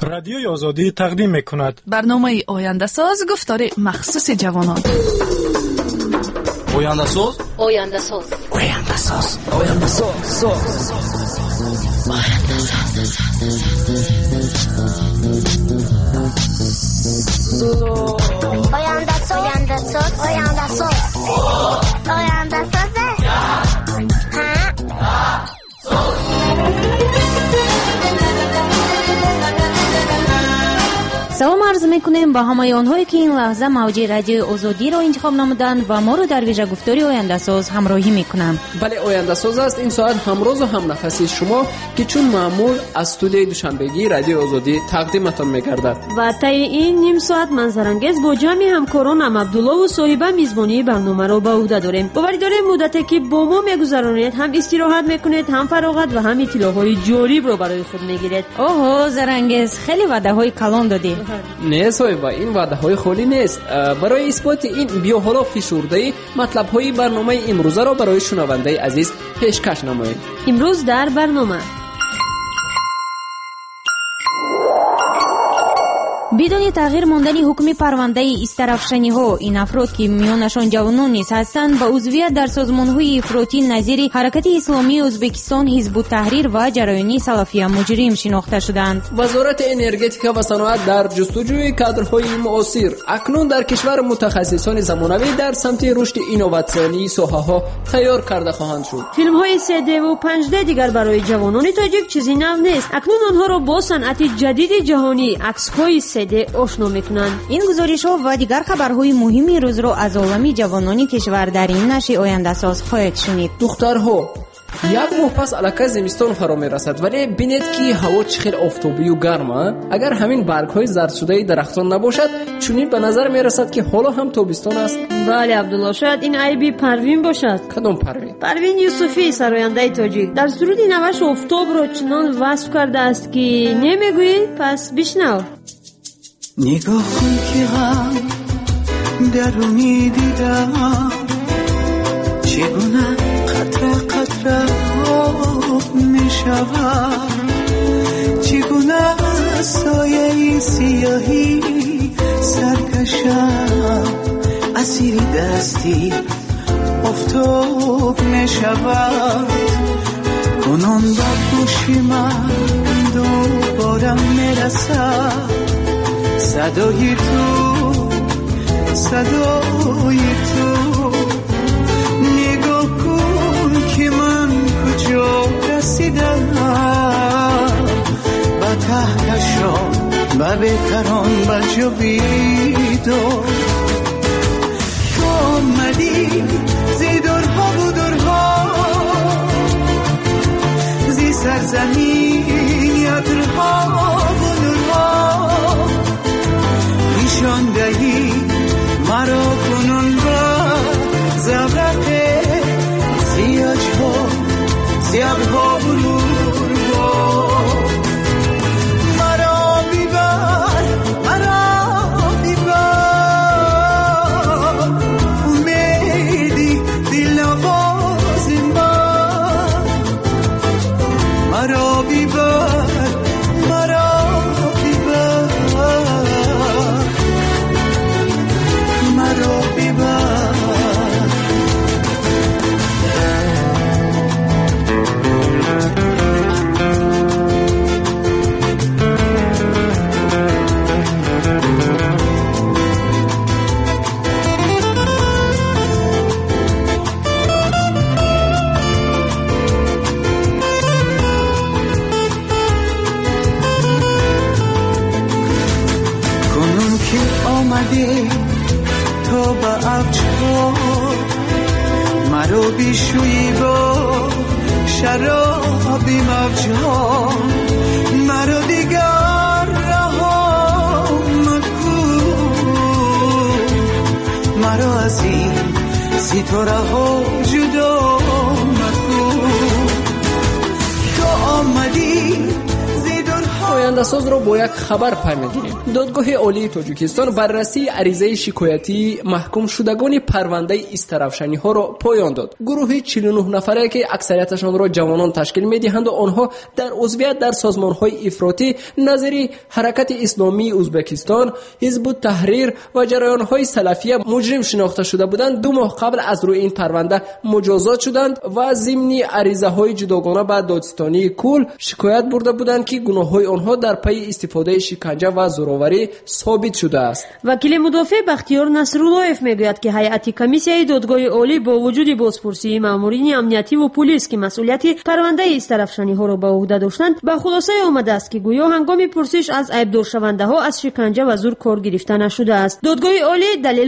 رادیوی آزادی تقدیم می‌کند. برنامه آینده ساز گفتار مخصوص جوانان. آینده ساز، آینده ساز، آینده ساز، آینده ساز، آینده ساز، آینده ساز، آینده ساز، آینده ساز. سلام عرض میکنیم با همه آنهایی که این لحظه موج رادیو آزادی را انتخاب نمودند و ما را در ویژه گفتاری آینده ساز همراهی میکنم. بله، آینده ساز است. این ساعت همراز و هم نفسی شما که چون معمول از استودیوی دوشنبگی رادیو آزادی تقدیمتان میگردد. و طی این نیم ساعت منظرانگیز با جمع همکارانم عبدالله و صاحبه میزبانی برنامه را به عهده داریم. باوری داریم مدتی که با ما میگذرانید هم استراحت میکنید، هم فراغت و هم اطلاعات جالب را برای خود میگیرید. اوه زرنگیز، خیلی وعده های کلان دادی. نه صاحبه، این وعده های خالی نیست. برای اثبات این بیا حالا فشرده مطلب های برنامه امروزه را برای شنونده عزیز پیشکش نمایید. امروز در برنامه بدون تغییر ماندن حکم پرونده استرافشنی ها، این افراد که میانشان جوانان نیز هستند به عضویت در سازمان های افراطی نظیر حرکت اسلامی ازبکستان، حزب التحریر و جریان سلفیه مجرم شناخته شدند. وزارت انرژتیک و صنعت در جستجوی کادرهای معاصر اکنون در کشور متخصصان زمانوی در سمت رشد اینوواسیونی ساحه‌ها تیار کرده خواهند شد. فیلم های 3D و 5D دیگر برای جوانان تاجیک چیزی نو نیست. اکنون آنها را با صنعت جدید جهانی عکس های 3D آشنا میکنند. این گزارش ها و دیگر خبرهای مهمی روز را از عالم جوانان کشور در این نشر آینده ساز خواهید شنید. دخترها، یک ماه پس الکه زمستان فرا میرسد، ولی بینید که هوا چقدر آفتابی و گرمه. اگر همین برگ های زرد شده درختان نباشد، چنین به نظر میرسد که حالا هم تابستان است. بله عبدالله، شاید این عیبی پروین باشد. کدام پروین؟ پروین یوسفی، سراینده تاجیک، در سرود نوش آفتاب را چنان وصف کرده است که نمیگویی؟ پس بشنو. نگاه کن که غم درونی دیدم، چگونه قطره قطره آب می شود، چگونه سایه سیاهی سرکشم، اسیر دستی آفتاب می شود، کنون با گوشی من دوباره می رسد صدای تو، صدای تو. نگاه کن که من کجا رسیدم، به تحتشان به بهتران به جاویدان. تو آمدی زی درها و درها، زی سرزمین یادرها و نورها، نشان دهی مرا کنون با زبرق سیاج‌ها، سیاه‌ها و نورها. مرا بیبر، مرا بیبر، امیدی دل نواز من. مرا بیبر، مرا بیبر، مرا بیبر. کنون که آمده تا به ابجها، مرا بیشویی با شرابی موجها، مرا دیگر رها مکن، مرا از این ستاره ها جدا مکن. تو آمدی آینده‌ساز را با یک خبر پی می‌گیریم. دادگاه عالی تاجیکستان بررسی عریضه شکایتی محکوم شدگان پرونده استرافشنی‌ها را پایان داد. گروه 49 نفره که اکثریتشان را جوانان تشکیل می‌دهند و آنها در عضویت در سازمان‌های افراطی نظیر حرکت اسلامی ازبکستان، حزب التحریر و جریان‌های سلفیه مجرم شناخته شده بودند، 2 ماه قبل از روی این پرونده مجازات شدند و ضمن عریضه‌های جداگانه به دادستانی کل شکایت برده بودند که گناه‌های آنها در پی استفاده شکنجه و زورآوری ثابت شده است. وکیل مدافع بختیار نصراللهیف میگوید که هیئت کمیسیای دادگاه عالی با وجود بازپرسی مامورین امنیتی و پلیس که مسئولیت پرونده استرافشنی‌ها را به عهده داشتند به خلاصه آمده است که گویا هنگام پرسش از عیبدار شونده‌ها از شکنجه و زور کار گرفته نشده است. دادگاه عالی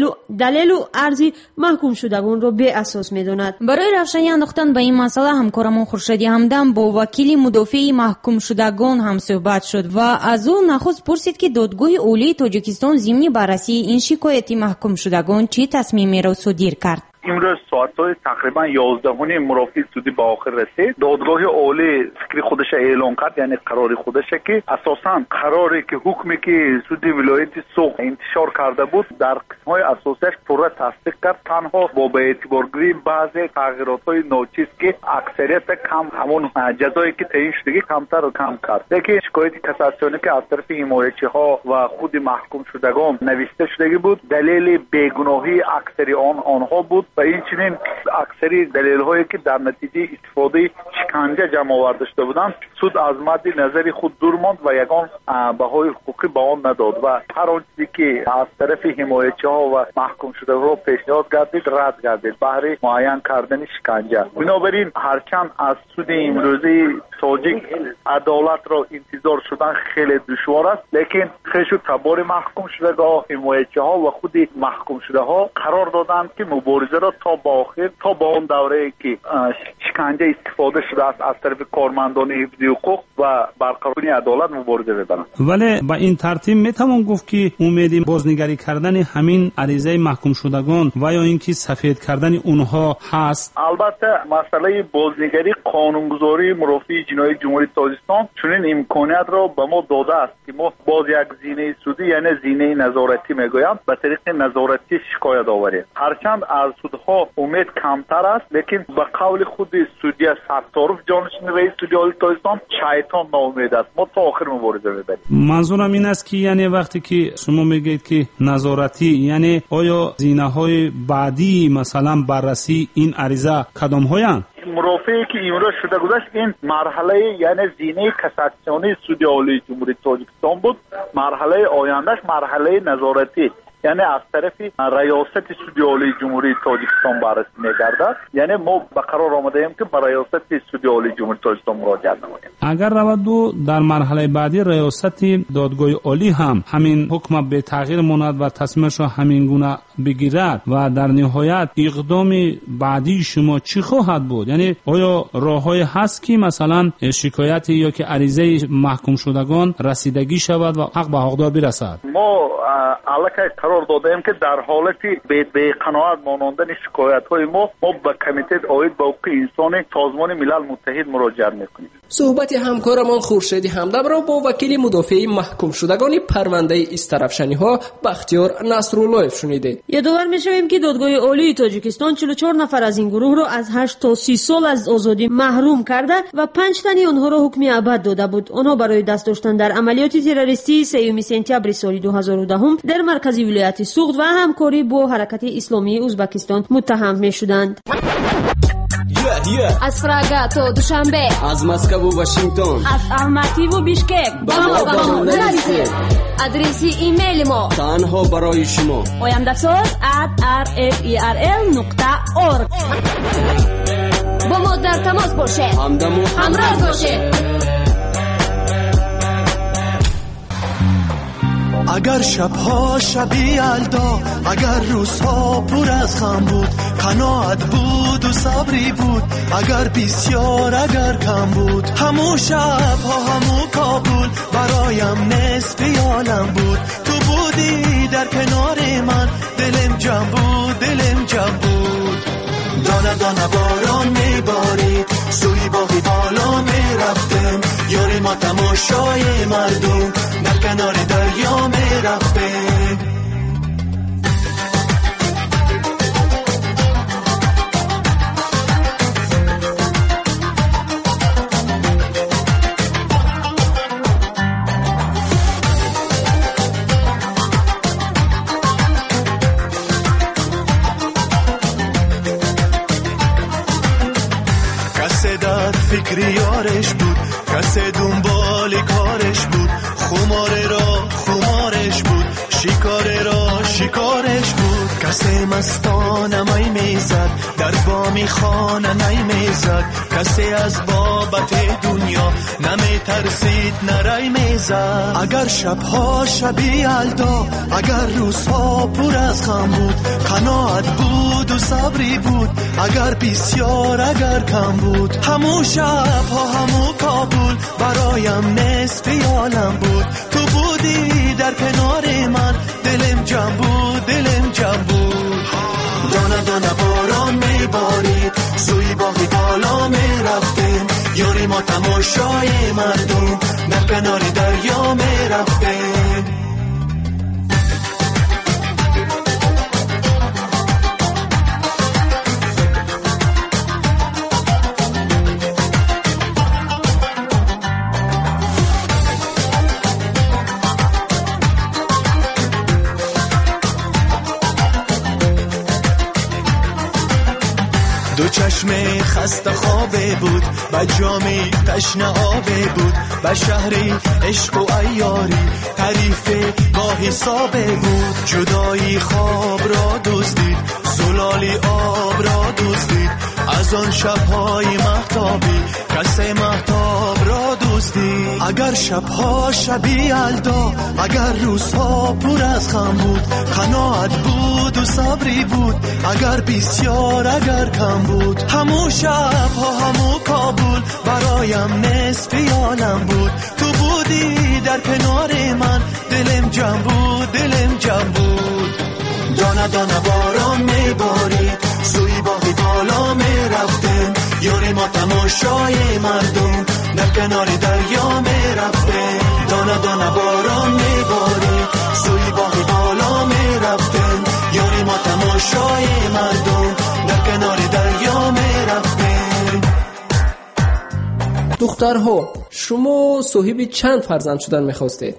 دلیل و عرض محکوم شدگان را بی اساس می‌داند. برای روشنی انداختن به این مسئله همکارمون خورشیدی همدم با وکیل مدافع محکوم شدگان هم صحبت شد و از او نخست پرسید که دادگاه عالی تاجیکستان ضمن بررسی این شکایت محکوم شدگان چه تصمیمی را صادر کرد. امروز ساعت‌های تقریبا 11 مرافع سودی به آخر رسید. دادگاه عالی فکر خودش اعلام کرد، یعنی قرار خودش که اساساً قراری که حکمی که سودی ولایت سوق انتشار کرده بود در قسم‌های اساسیش پورا تصدیق کرد. تنها با به اعتبار گیری بعضی تغییرات‌های ناچیز که اکثریت کم همون جزایی که تعیین شده کمتر و کم کرد. یکی شکایت کاساسیونی که از طرف حمایتچی‌ها و خود محکوم شدگان نوشته شده بود، دلیل بیگناهی اکثری آنها بود و این چنین اکثری دلیل هایی که در نتیجه استفاده شکنجه جمع آورده شده بودند سود از مد نظر خود دور ماند و یگان بهای حقوقی به آن نداد و هر آن چیزی که از طرف حمایتچی ها و محکوم شده رو پیشنهاد گردید رد گردید بهر معین کردن شکنجه. بنابراین هرچند از سود امروزی تاجیک عدالت را انتظار شدن خیلی دشوار است، لیکن خیلی تبار محکوم شدگان حمایتچی ها و خود محکوم شده ها قرار دادند که مبارزه را تا با آخر تا با اون دوره که شکنجه استفاده شده است از طرف کارمندان حفظ حقوق و برقراری عدالت مبارزه ببرند. ولی با این ترتیب میتوان گفت که امیدی بازنگری کردن همین عریضه محکوم شدگان و یا اینکه سفید کردن اونها هست. البته مسئله بازنگری قانونگذاری مرافع جنایی جمهوری تاجیکستان چنین امکانیت را به ما داده است که ما باز یک زینه سودی یعنی زینه نظارتی میگویم به طریق نظارتی شکایت آوریم. هرچند از سودها امید کمتر است، لیکن به قول خود سودی ستارف جانشین رئیس سودی عالی تاجیکستان شیطان ناامید است. ما تا آخر مبارزه می‌بریم. منظورم این است که یعنی وقتی که شما میگید که نظارتی، یعنی آیا زینه‌های بعدی مثلا بررسی این عریضه کدام‌هایند؟ مرافعی که امروز شده گذشت این مرحله یعنی زینه کاساسیونی سودی عالی جمهوری تاجیکستان بود. مرحله آیندهش مرحله نظارتی یعنی از طرف ریاست سودی عالی جمهوری تاجیکستان بررسی می‌گردد. یعنی ما به قرار آمده ایم که به ریاست سودی عالی جمهوری تاجیکستان مراجعه نماییم. اگر رود و در مرحله بعدی ریاست دادگاه عالی هم همین حکم به تغییر ماند و تصمیمش را همین گونه بگیرد و در نهایت اقدام بعدی شما چی خواهد بود؟ یعنی آیا راه‌های هست که مثلا شکایت یا که عریضه محکوم شدگان رسیدگی شود و حق به حقدار برسد؟ ما علاقه قرار دادیم که در حالتی به قناعت مانندن شکایت‌های ما به کمیته عاید به حقوق انسانی سازمان ملل متحد مراجعه می‌کنیم. صحبت همکارمان خورشیدی همدم را با وکیل مدافع محکوم شدگان پرونده استرافشنی‌ها بختیار نصراللهیف شنیدید. یادآور می‌شویم که دادگاه عالی تاجیکستان 44 نفر از این گروه را از 8 تا 30 سال از آزادی محروم کرده و 5 تن آنها را حکم ابد داده بود. آنها برای دست داشتن در عملیات تروریستی 3 سپتامبر سال 2010 در مرکز ولایت سوغد و همکاری با حرکت اسلامی ازبکستان متهم می‌شدند. از پراگا تا دوشنبه، از مسکو و واشنگتن، از الماتی و بیشکک با ما نرسید. آدرس ایمیل ما تنها برای شما oyandasot@rferl.org. با ما در تماس باشید، همراه باشید. اگر شبها شبی یلدا، اگر روزها پر از غم بود، قناعت بود و صبری بود، اگر بسیار اگر کم بود، همو شبها همو کابل برایم نصف عالم بود. تو بودی در کنار من، دلم جمع بود، دلم جمع بود. دانه دانه باران میبارید، سوی باقی بالا میرفتم، یاری ما تماش تماشای مردم در کنار دریا می رفته. فکر یارش بود، کسی دنبال کارش بود، خمارش بود، شکارش بود. کسی مستانه می میزد، در بامی خانه نمیزد. کسی از بابت دنیا نمی ترسید، نرای میزد. اگر شبها شبی یلدا، اگر روزها پر از غم بود، قناعت بود و صبری بود. اگر بسیار اگر کم بود، همون شبها همون کابل برایم نصف عالم بود. تو بودی در کنار من، دلم جمع بود، دلم جمع بود. دانه دانه باران میبارید، سوی باغی بالا میرفتیم. یاری ما تماشای مردم در کنار دریا میرفتیم. دو چشم خسته خوابه بود، با جامی تشنه آبه بود. با شهری عشق و عیاری تعریف با حسابه بود. جدایی خواب را دزدید، زلالی آب را دزدید. از آن شبهای مهتابی کسی مهتاب را دزدید. اگر شبها شبی یلدا، اگر روزها پر از غم بود، قناعت بود و صبری بود. اگر بسیار اگر کم بود، همون شبها همون کابل برایم نصف عالم بود. تو بودی در کنار من، دلم جمع بود، دلم جمع بود. دانه دانه باران میبارید، سوی باغی بالا میرفتیم. یاری ما تماشای مردم در کنار دریا میرفتیم. دانه دانه باران میبارید، سوی باغی بالا میرفتیم. یاری ما تماشای مردم در کنار دریا میرفتیم. دخترها، شما صاحب چند فرزند شدن میخواستید؟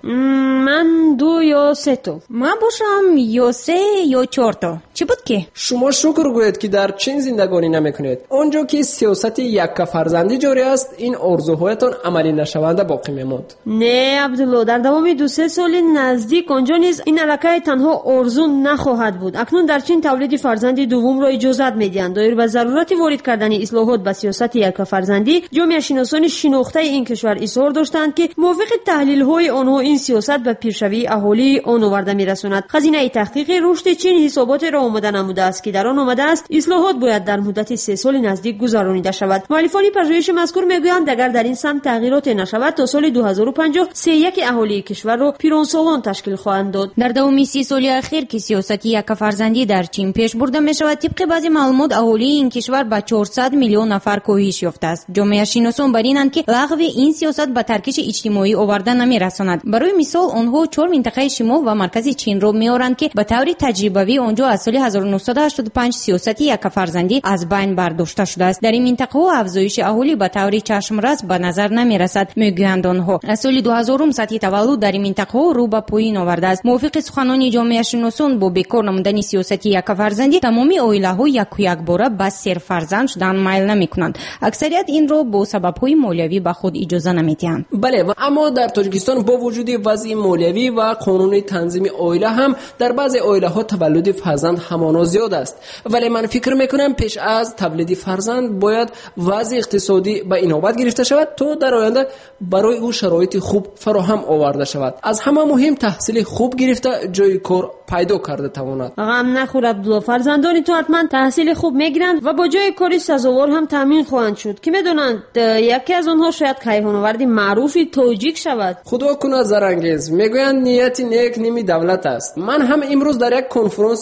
من 2 یا 3 تا. من باشم یا 3 یا 4 تا. چی بود که؟ شما شکر گوید که در چین زندگانی نمیکنید. اونجا که سیاست یک فرزندی جاری است، این آرزوهایتان عملی نشونده باقی میماند. نه عبدالله، در دوام 2-3 سال نزدیک آنجا نیز این علاقه تنها آرزو نخواهد بود. اکنون در چین تولید فرزند دوم را اجازت میدهند. دایر به ضرورت وارد کردن اصلاحات به سیاست یک فرزندی، جامعه شناسان شناخته این کشور اصرار داشتند که موافق تحلیل های آنها این سیاست به پیشروی اهالی آن آورده میرساند. خزینه تحقیق رشد چین حسابات را آماده نموده است که در آن آمده است اصلاحات باید در مدت 3 سال نزدیک گذرانیده شود. مؤلفان پژوهش مذکور میگویند اگر در این سمت تغییرات نشود، تا سال 2050 3/1 اهالی کشور را پیرانسالان تشکیل خواهند داد. در دوام 30 سال اخیر که سیاست یک فرزندی در چین پیش برده می شود، طبق بعضی معلومات اهالی این کشور به 400 میلیون نفر کاهش یافته است. جامعه شناسان بر اینند که لغو این سیاست به ترکیش اجتماعی آورده نمی‌رساند. برای مثال آنها 4 منطقه شمال و مرکز چین را می‌آورند که به طور تجربوی آنجا از سال 1985 سیاست یک فرزندی از بین برداشته شده است. در این منطقه ها افزایش اهالی به طور چشم‌رس به نظر نمی‌رسد. میگویند آنها از سال 2000 سطح تولد در این منطقه ها رو به پایین آورده است. موافق سخنان جامعه شناسان با بیکار نمودن سیاست یک فرزندی، تمامی عائله‌ها یک باره به 3 فرزند شدن میل نمی‌کنند. اکثریت این را با سبب‌های مالیوی به خود اجازه نمی‌دهند. بله، اما در تاجیکستان با وجود وضع مالیوی و قانون تنظیم عائله هم در بعضی عائله‌ها تولد فرزند همانا زیاد است. ولی من فکر می‌کنم پیش از تولد فرزند باید وضع اقتصادی به اینابت گرفته شود تا در آینده برای او شرایط خوب فراهم آورده شود. از همه مهم تحصیل خوب گرفته جای کار پیدا کرده تواند. غم نخور عبدالله، فرزندان تو حتما تحصیل خوب میگیرند و با جای کاری سزاوار هم تامین خواهند شد. که میدونند یکی از آنها شاید کیهان‌آورد معروفی تاجیک شود. خدا کنه زرانگیز، میگویند نیت نیک نیمی دولت است. من هم امروز در یک کنفرانس بین‌المللی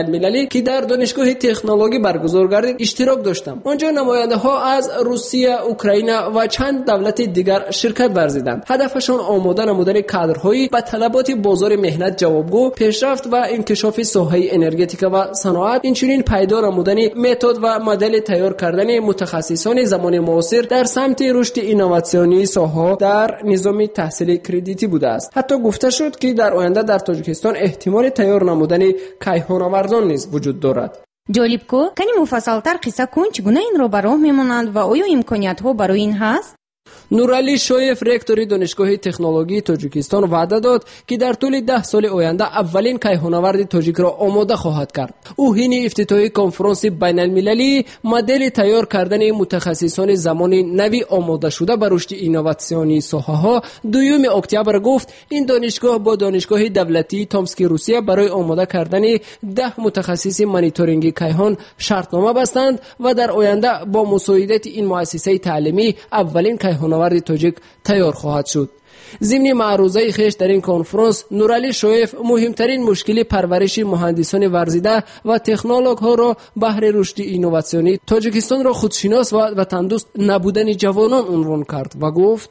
المللی که در دانشگاه تکنولوژی برگزار گردید اشتراک داشتم. آنجا نماینده ها از روسیه، اوکراین و چند دولت دیگر شرکت ورزیدند. هدفشان آماده نمودن کادرهایی به طلبات بازار مهنت جوابگو، پیشرفت و انکشاف ساحه انرژتیک و صنعت، اینچنین پیدا نمودن متد و مدل تیار کردن متخصصان زمان معاصر در سمت رشد اینوواسیونی ساحه در نظام تحصیل کردیتی بوده است. حتی گفته شد که در آینده در تاجیکستان احتمال تیار نمودن کیهانآورزان نیز وجود دارد. جالب کو کنی مفصل‌تر قصه کن چگونه این رو به راه میمانند و آیا امکانیت‌ها برای این هست؟ نورعلی شویف رکتور دانشگاه تکنولوژی تاجیکستان وعده داد که در طول 10 سال آینده اولین کیهانآورد تاجیک را آماده خواهد کرد. او حین افتتاحی کنفرانس بین المللی مدل تیار کردن متخصصان زمان نوی آماده شده بر رشد اینوواسیونی ساحه‌ها 2 اکتبر گفت این دانشگاه با دانشگاه دولتی تومسک روسیه برای آماده کردن 10 متخصص مانیتورینگ کیهان شرطنامه بستند و در آینده با مساعدت این مؤسسه تعلیمی اولین کیهانآورد تاجیک تیار خواهد شد. ضمن معروضه خیش در این کنفرانس نورعلی شویف مهمترین مشکل پرورش مهندسان ورزیده و تکنولوژ ها را بهر رشد اینوواسیونی تاجیکستان را خودشناس و تندرست نبودن جوانان عنوان کرد و گفت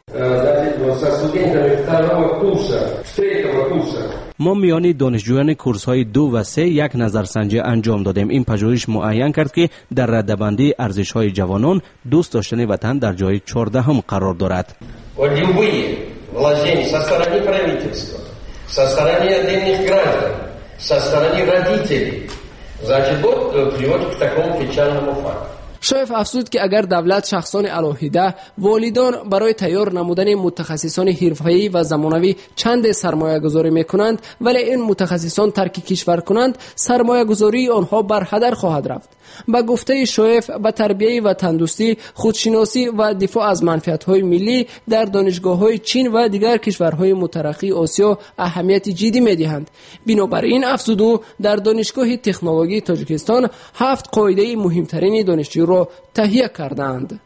ما میان دانشجویان کورس های 2 و 3 یک نظرسنجی انجام دادیم. این پژوهش معین کرد که در رده‌بندی ارزش های جوانان دوست داشتن وطن در جای 14 قرار دارد. вложений со стороны правительства, со стороны отдельных граждан, со стороны родителей, значит, вот приводит к такому печальному факту. شویف افزود که اگر دولت شخصان علاهیده والدان برای تیار نمودن متخصصان حرفه‌ای و زمانوی چند سرمایه گذاری میکنند ولی این متخصصان ترک کشور کنند سرمایه گذاری آنها بر هدر خواهد رفت. با گفته شویف به تربیت و تندرستی، خودشناسی و دفاع از منفعت‌های ملی در دانشگاه‌های چین و دیگر کشورهای مترقی آسیا اهمیت جدی می‌دهند. بنابراین افزود او در دانشگاه تکنولوژی تاجیکستان 7 قاعده مهمترین دانشجو را تهیه کردند.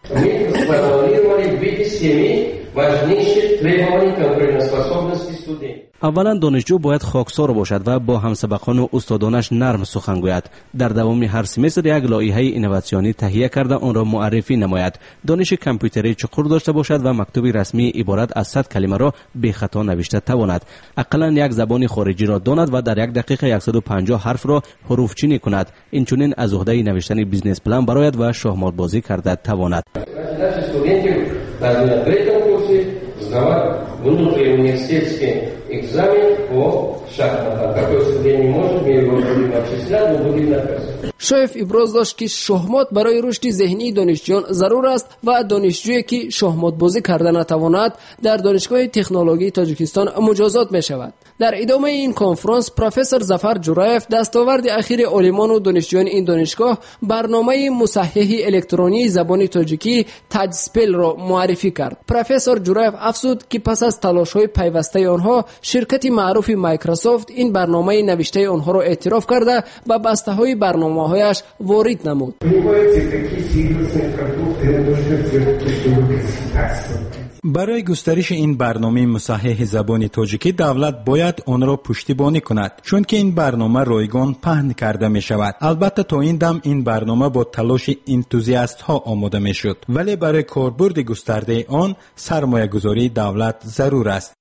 اولا دانشجو باید خاکسار باشد و با همسبقان و استادانش نرم سخن گوید. در دوام هر سمستر یک لایحه اینوواسیونی تهیه کرده آن را معرفی نماید. دانش کامپیوتری چقور داشته باشد و مکتوب رسمی عبارت از 100 کلمه را بی خطا نوشته تواند. اقلا یک زبان خارجی را داند و در یک دقیقه 150 حرف را حروف چینی کند. اینچنین از عهده نوشتن بیزنس پلان براید و شاهمال بازی کرده تواند. сдавать внутриуниверситетский экзамен по шахматам. Такой студент не может, мы его будем отчислять, но будем наказывать. شویف ابراز داشت که شахمات برای رشد ذهنی دانشجویان ضرور است و دانشجویی که شахمات بازی کرده نتواند در دانشگاه تکنولوژی تاجیکستان مجازات می شود. در ادامه این کنفرانس پروفسور ظفر جورایف دستاورد اخیر عالمان و دانشجویان این دانشگاه برنامه مصحح الکترونی زبان تاجیکی تاجسپل را معرفی کرد. پروفسور جورایف افزود که پس از تلاش‌های پیوسته آنها شرکت معروف مایکروسافت این برنامه نوشته آنها را اعتراف کرده و بسته‌های برنامه‌هایش وارد نمود. برای گسترش این برنامه مصحح زبان تاجیکی دولت باید آن را پشتیبانی کند چون که این برنامه رایگان پهن کرده می شود. البته تا این دم این برنامه با تلاش انتوزیاست ها آماده می شد ولی برای کاربرد گسترده آن سرمایه گذاری دولت ضرور است.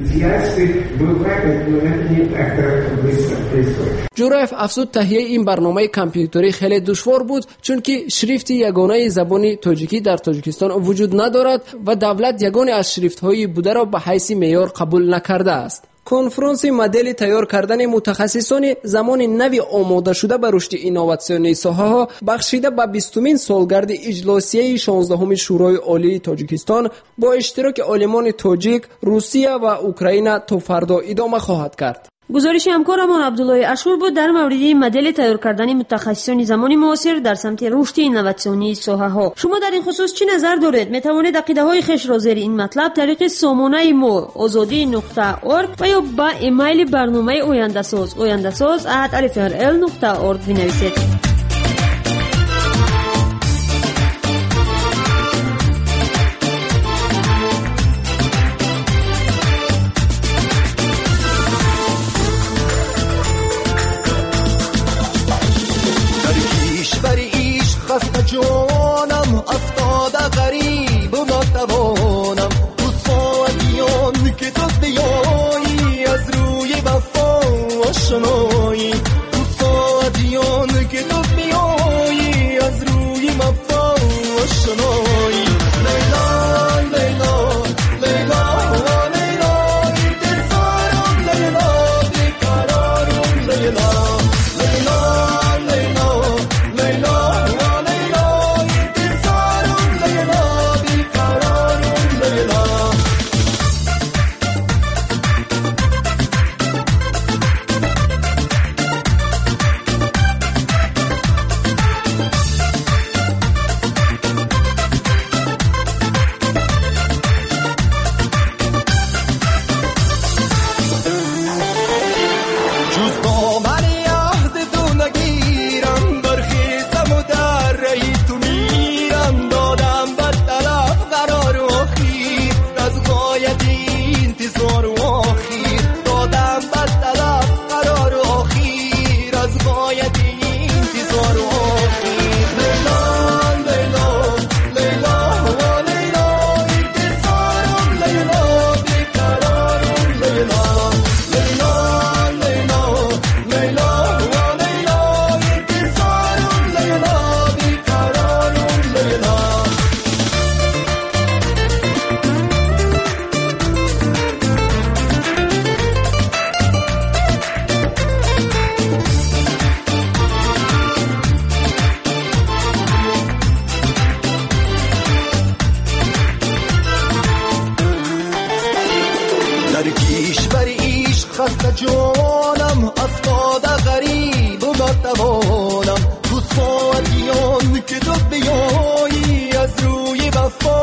جورایف افزود تهیه این برنامه کامپیوتری خیلی دشوار بود چون که شریفت یگانه زبان تاجیکی در تاجیکستان وجود ندارد و دولت یگانه از شریفت‌های بوده را به حیث معیار قبول نکرده است. کنفرانس مدل تیار کردن متخصصان زمان نوی آماده شده به رشد اینوواسیونی ساحه‌ها بخشیده به 20مین سالگرد اجلاسیه 16 شورای عالی تاجیکستان با اشتراک عالمان تاجیک، روسیه و اوکراین تا فردا ادامه خواهد کرد. گزارش همکارمان عبدالله اشور بود در مورد مدل تیار کردن متخصصان زمان معاصر در سمت رشد اینوواسیونی ساحه‌ها. شما در این خصوص چی نظر دارید؟ میتوانید عقیده‌های خویش را زیر این مطلب طریق سامانه ما azadi.org و یا با ایمیل برنامه oyandasaz@alifrl.org بنویسید. خسته جانم افتاده غریب و ناتوانم تو ساعتیان که تو بیایی از روی وفا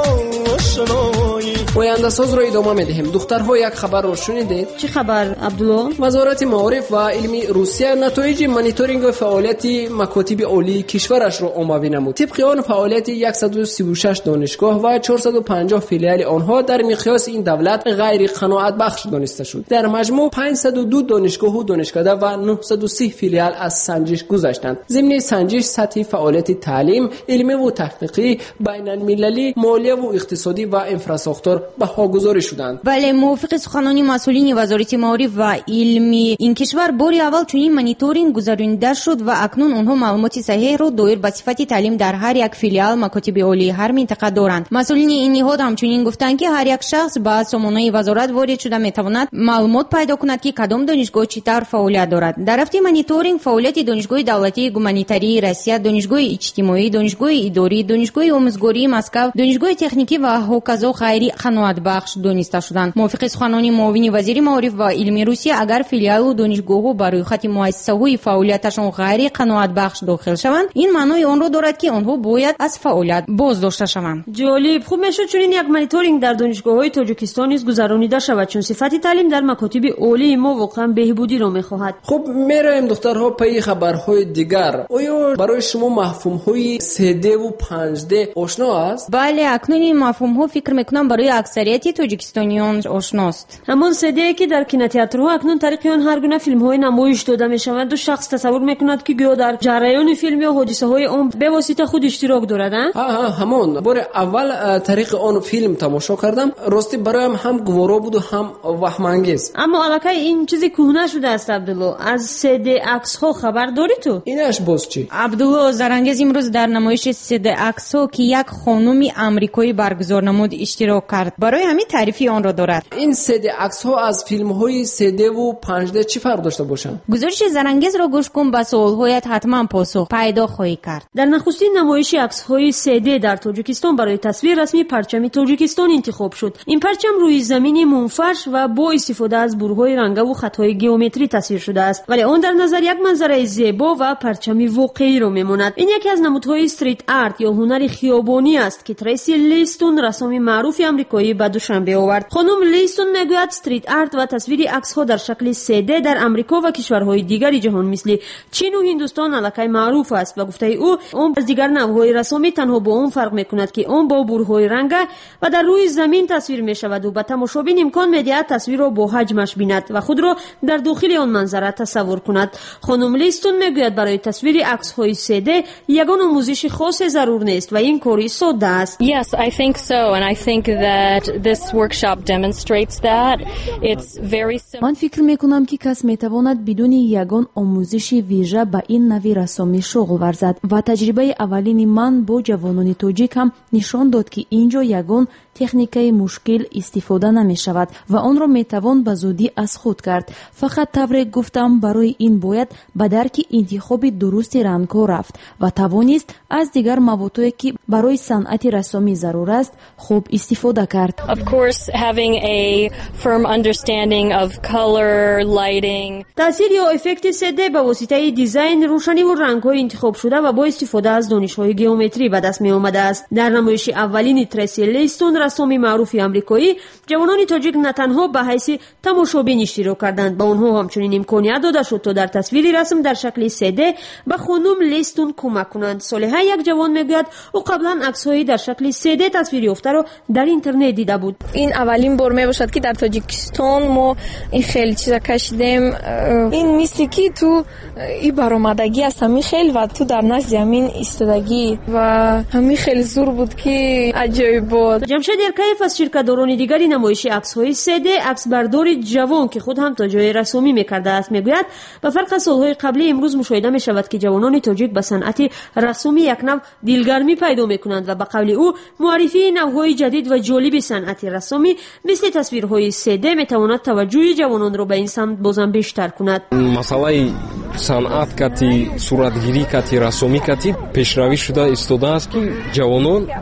شنایی. آینده ساز رو ادامه میدهیم. دخترها یک خبر رو شنیدید؟ چه خبر عبدالله؟ وزارت معارف و علم روسیه نتایج مانیتورینگ فعالیت مکاتب عالی کشورش رو عمومی نمود. طبق آن فعالیت 136 دانشگاه و 450 فیلیال آنها در مقیاس این دولت غیر قناعت بخش دانسته شد. در مجموع 502 دانشگاه و دانشکده و 930 فیلیال از سنجش گذشتند. ضمن سنجش سطح فعالیت تعلیم، علمی و تحقیقی، بین المللی، مالی و اقتصادی و انفراستراکچور بهاگذاری شدند. بله، موافق سخنان مسئولین وزارت معارف و علمی این کشور بار اول چنین مانیتورینگ گذرانده شد و اکنون آنها معلومات صحیح را دایر به صفت تعلیم در هر یک فیلیال مکاتب عالی هر منطقه دارند. مسئولین این نهاد همچنین گفتند که هر یک شخص به سامانه وزارت وارد شده میتواند معلومات پیدا کند که کدام دانشگاه چطور فعالیت دارد. در رفت مانیتورینگ فعالیت دانشگاه دولتی گومانیتری روسیه، دانشگاه اجتماعی، دانشگاه اداری، دانشگاه آموزگاری مسکو، دانشگاه تکنیکی و هوکازو خیری قناعت بخش دانسته شدند. موافق سخنان معاون وزیر معارف و علم روسیه اگر فیلیال و دانشگاه‌ها برای خط مؤسسه‌های فعالیتشان غیر قناعت بخش داخل شوند، این معنای آن را دارد که آنها باید از فعالیت بازداشته شوند. جالب. خوب میشد چنین یک مانیتورینگ در دانشگاه‌های تاجیکستان نیز گذرانیده شود، چون صفت تعلیم در مکاتب عالی ما واقعا بهبودی را می‌خواهد. خب میرایم دخترها پی خبرهای دیگر. آیا برای شما مفهوم‌های 3D و 5D آشنا است؟ بله، اکنون این مفهوم‌ها فکر می‌کنم برای اکثریت تاجیکستانیان آشناست. همون 3D که در کینوتئاترها اکنون طریق آن هر گونه فیلم‌های نمایش داده می‌شوند و شخص تصور می‌کند که گویا در جریان فیلم یا حادثه‌های عمر به واسطه خود اشتراک دارد. همون بار اول طریق آن فیلم تماشا کردم، راستی برایم هم گوارا بود و هم وهم‌انگیز. اما الکی این چیزی کهنه شده است عبدالله. از 3D عکس‌ها خبر داری تو؟ اینش باز چی؟ عبدالله زرنگز امروز در نمایش 3D عکس‌ها که یک خانم آمریکایی برگزار نمود اشتراک کرد. برای همین تعریفی آن را دارد. این 3D عکس‌ها از فیلم‌های 3D و 5D چی فرق داشته باشند؟ گزارش زرنگز را گوش کن، به سوال‌هایت حتما پاسخ پیدا خواهی کرد. در نخستین نمایش عکس‌های 3D در تاجیکستان برای تصویر رسمی پرچم تاجیکستان انتخاب شد. این پرچم روی زمین منفرش و با استفاده از بورهای رنگی و خطهای گئومتری تصویر شده است، ولی آن در نظر یک منظره زیبا و پرچمی واقعی را میماند. این یکی از نمودهای استریت آرت یا هنر خیابانی است که تریسی لیستون رسام معروف آمریکایی به دوشنبه آورد. خانم لیستون میگوید استریت آرت و تصویر عکس‌ها در شکل 3D در آمریکا و کشورهای دیگر جهان مثل چین و هندوستان الکی معروف است و گفته او اون از دیگر نوع‌های رسامی تنها با اون فرق میکند که اون با بورهای رنگ و در روی زمین تصویر میشود و به تماشابین امکان میدهد تصویر را با حجمش بیند و خود را در داخل آن منظره تصور کند. خانم لیستون میگوید برای تصویر عکس‌های 3D یگان آموزش خاص ضرور نیست و این کاری ساده است. Yes, I think so, and I think that this workshop demonstrates that. It's very simple. من فکر میکنم که کس میتواند بدون یگان آموزش ویژه به این نوع رسامی شغل ورزد و تجربه اولین من با جوانان تاجیک هم نشان داد که اینجا یگان تکنیکای مشکل استفاده نمی شود و آن را می توان به زودی از خود کرد. فقط طور گفتم برای این باید به درک انتخاب درست رنگ‌ها رفت و توانست از دیگر موادی که برای صنعت رسامی ضرور است خوب استفاده کرد. Of course, having a firm understanding of color, lighting. تاثیر یا افکت 3D به واسطه دیزاین، روشنی و رنگ‌های انتخاب شده و با استفاده از دانش‌های گئومتری به دست می آمده است. در نمایش اولین تریسی لیستون رسام معروف آمریکایی، جوانان تاجیک نه تنها به حیث تماشابین اشتراک کردند، با آنها همچنین امکانیت داده شد تا در تصویر رسم در شکل 3D به خانم لیستون کمک کنند. صالحه یک جوان میگوید او قبلا عکس‌هایی در شکل 3D تصویر یافته را در اینترنت دیده بود. این اولین بار میباشد که در تاجیکستان ما این خیلی چیزا کشیدیم. این مثل که تو این برآمدگی است، همین خیلی و تو در نزد زمین ایستادگی و همین خیلی زور بود که عجیب بود. جمشید ارکیف از شرکت‌داران دیگری نمایش عکس‌های 3D عکس بردار جوان که خود هم تاجر رسامی می‌کرده است میگوید به فرق از سال‌های قبلی امروز مشاهده می‌شود که جوانان تاجیک به صنعت رسامی یک نوع دلگرمی پیدا می‌کنند و به قول او معرفی نوع‌های جدید و جالب صنعت رسامی مثل تصویرهای 3D می‌تواند توجه جوانان را به این سمت بازم بیشتر کند. مسئله صنعت کتی صورتگیری کتی رسامی کتی پیشروی شده ایستاده است که جوانان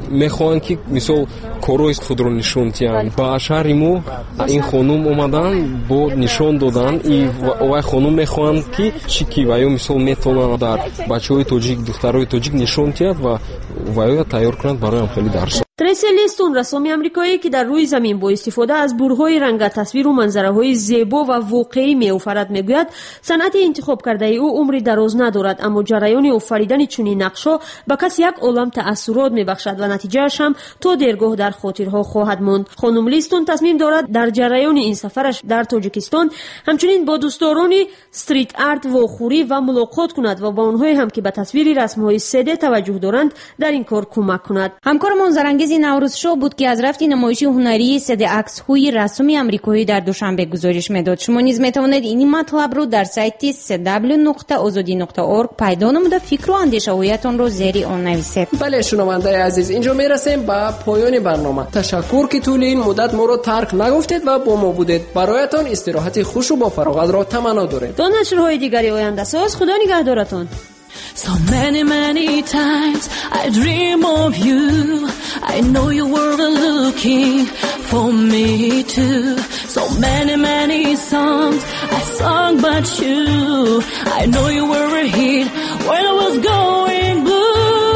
мехоҳанд ки мисол корои худро нишон диҳанд. Ба шаҳри мо ин хонум омадан бо нишон додан вай хонум мехоҳанд ки чӣ ки ваё мисол метавонад дар бачаҳои тоҷик духтарои тоҷик нишон диҳад ва ваё тайёр кунад бароям хеле дарсо. Треси Листон рассоми амрикоӣ ки дар рӯи замин бо истифода аз бурҳои рангатасвиру манзараҳои зебо ва воқеӣ меофарад, мегӯяд санъати интихобкардаи ӯ умри дароз надорад, аммо ҷараёни офаридани чунин нақшҳо ба каси як олам таассурот мебахшад ва натиҷааш ҳам то дергоҳ дар хотирҳо хоҳад монд. хонум Листон тасмим дорад дар ҷараёни ин сафараш дар Тоҷикистон ҳамчунин бо дӯстдорони стрит арт вохӯрӣ ва мулоқот кунад ва ба онҳое ҳам ки ба тасвири расмҳои 3D таваҷҷӯҳ доранд дар ин кор кӯмак кунад. ҳамкормон Зарангез Наврӯзшоҳ буд ки аз рафти намоиши ҳунарии 3D аксҳои рассоми амрикоӣ дар Душанбе гузориш медод. Шумо низ метавонед ин матлабро дар сайти cw.ozodi.org пайдо намуда фикру андешаҳоятонро зери он нависед. бале шунавандаи азиз, инҷо мерасем ба поёни барнома. ташаккур ки тӯли ин муддат моро тарк нагуфтед ва бо мо будед. бароятон истироҳати хушу ба фароғатро таманно дорем. до нашрҳои дигари ояндасоз худо нигаҳдоратон. So many times I dream of you. I know you were looking for me too. So many songs I sung but you. I know you were a hit when I was going blue.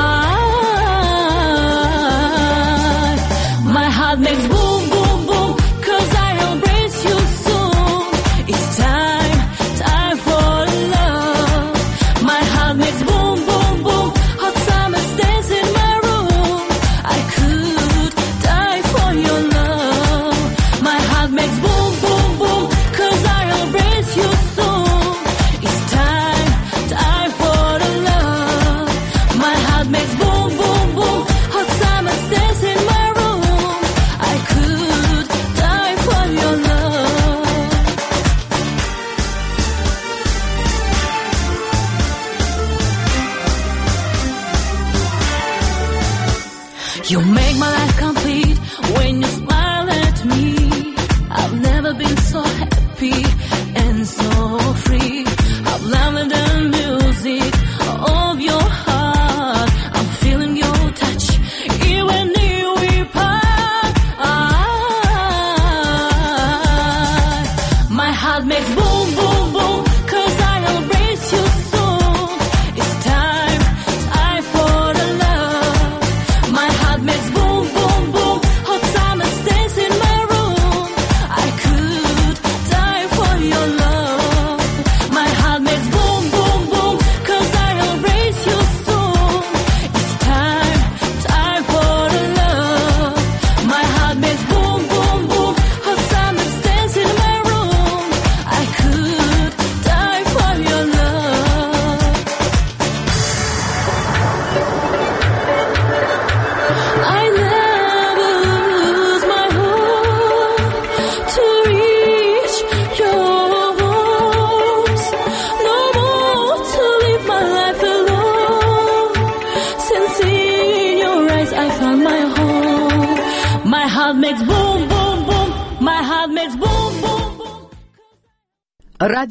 My heart makes boom boom boom 'cause I embrace you soon. It's time for love. My heart makes boom boom boom. Hot summer stays in my room. I could die for your love. My heart makes boom boom boom 'cause I embrace you soon. It's time for the love. My heart makes boom boom boom. Hot summer stays in my room. I could die for your love. You make my life complete when you smile at me. I've never been so happy and so free. I've loved the music of your heart. I'm feeling your touch even if we part. My heart makes boom boom boom 'cause I embrace you soon. It's time for the love. My heart makes boom boom boom. Hot summer stays in my room. I could die for your love. My heart makes boom boom boom 'cause I embrace you soon. It's time for the love. My heart makes boom boom boom. Hot summer stays in my room. I could die for your love. I never lose my hope to reach your arms. No more to live my life alone. Since in your eyes I found my home. My heart makes boom boom boom. My heart makes boom boom boom.